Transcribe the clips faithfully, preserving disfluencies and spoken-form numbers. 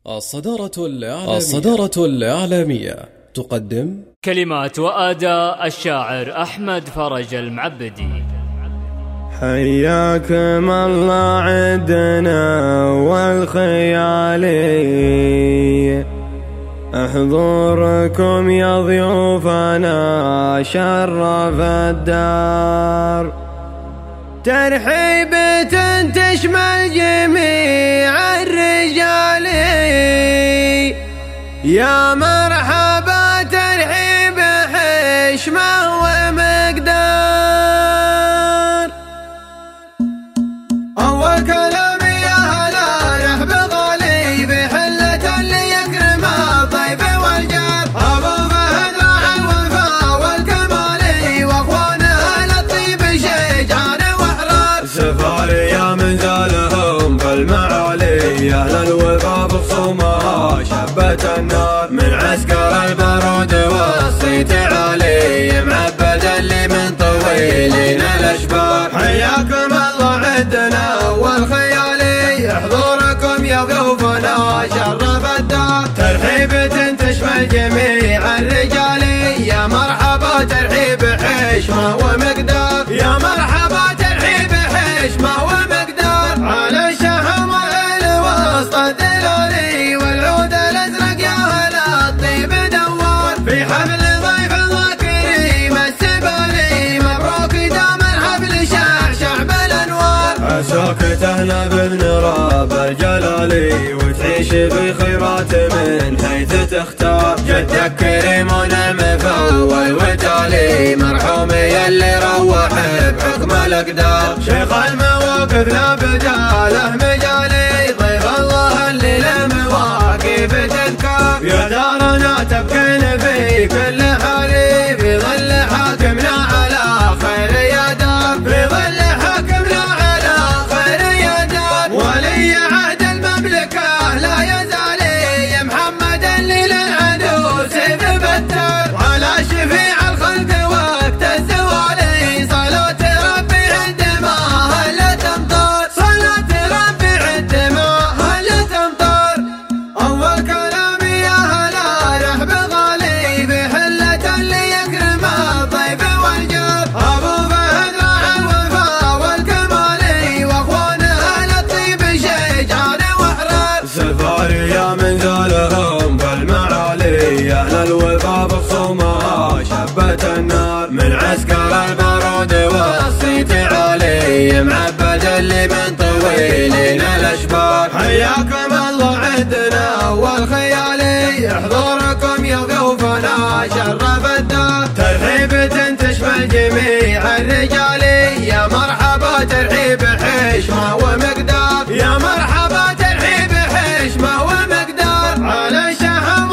الصدارة الإعلامية الصدارة الإعلامية تقدم كلمات وأداء الشاعر أحمد فرج المعبدي. حياكم الله عدنا والخيالي، حضوركم يا ضيوفنا شرف الدار، ترحيبة تشمل جميع الرجال، يا مرحبا ترحيب حشمة ومقدار. أول كلام يا هلا يحبط علي بحلة اللي يكرم الضيف والجار، أبو فهد راح الوفا والكمالي وأخوانه للطيب شجعان وحرار، سفاريا من زالهم بالمعالي أهل الوفا بخصومها شبت النار، من عسكر البارود والصيت عالي معبد اللي من طويلين الاشبار. حياكم الله عدنا والخيالي، حضوركم يا ضيوفنا شرف الدار، ترحيبة تشمل جميع الرجال، يا مرحبا ترحيب حشمة ومقدار، يا مرحبا ترحيب حشمة ومقدار، على الشهم الوسط الدلالي والعود الازرق يا هلا الطيب دوار، في حفل ضيف الله كريم السبالي، مبروك دام الحفل شعشع بالانوار، عساك تهلا بابن راب الجلالي وتعيش بخيرات من حيث تختار، جدك كريم المفول وتالي مرحوم يلي روح بحكم الاقدار، شيخ المواقف لا بداله مجالي، ضيف الله اللي لمواقف تذكار، يا دارنا تبكين في كل حالي، في ظل حاكمنا على خير يا دار، في ظل حاكمنا على خير يا دار، ولي عهد المملكة لا يزال يا محمد اللي للعدو سيف بتار، وعلى شفيع الخلق وقت الزوالي صلاة ربي عندما هلت امطار، صلاة ربي عندما هلت امطار. اول كلام يا هلا يحبط علي بحلة اللي يكرم الضيف والجار، ابو فهد راح الوفا والكمالي واخوانه للطيب شجعان وحرار، سفاريا من زالهم بالمعالي اهل الوفا بخصومها شبت النار، من عسكر البارود والصيت عالي معبد اللي من طويلين الاشبار. حياكم الله عدنا والخيالي، حضوركم يا ضيوفنا شرف الدار، ترحيبة تشمل جميع الرجال، يا مرحبا ترحيب حشمة ومقدار، يا مرحبا ترحيب حشمة ومقدار، على الشهم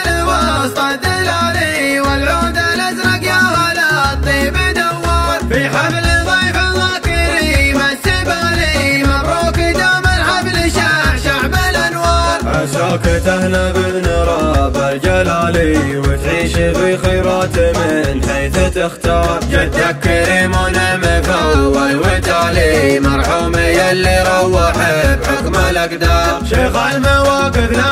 الوسط الدلالي والعود الازرق يا هلا الطيب دوار، في حفل ضيف الله كريم السبالي، مبروك دام الحفل شعشع بالانوار، عساك تهلا بابن راب الجلالي وتعيش بخيرات من حيث تختار، جدك كريم مفول وتالي مرحوم يلي روح بحكم الاقدار، شيخ المواقف لا